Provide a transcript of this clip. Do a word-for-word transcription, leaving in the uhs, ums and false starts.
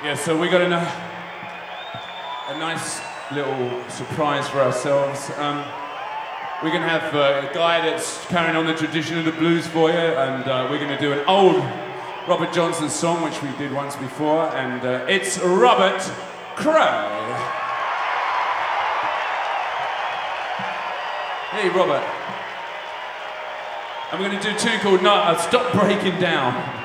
Yeah, so we got a, a nice little surprise for ourselves. Um, we're going to have uh, a guy that's carrying on the tradition of the blues for you, and uh, we're going to do an old Robert Johnson song, which we did once before, and uh, it's Robert Cray. Hey, Robert. I'm going to do a tune called no, uh, Stop Breaking Down.